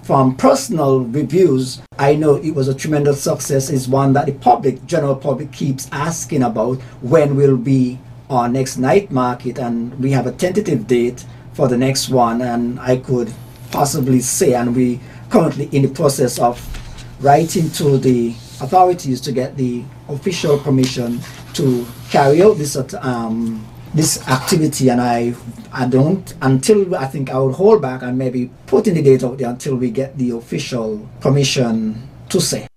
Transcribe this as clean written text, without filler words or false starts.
from personal reviews, I know it was a tremendous success. It's one that the public, general public, keeps asking about when will be our next night market, and we have a tentative date for the next one. And I could possibly say, and we currently in the process of writing to the authorities to get the official permission to carry out this activity. And I don't, until I think I would hold back and maybe putting the date out there until we get the official permission to say.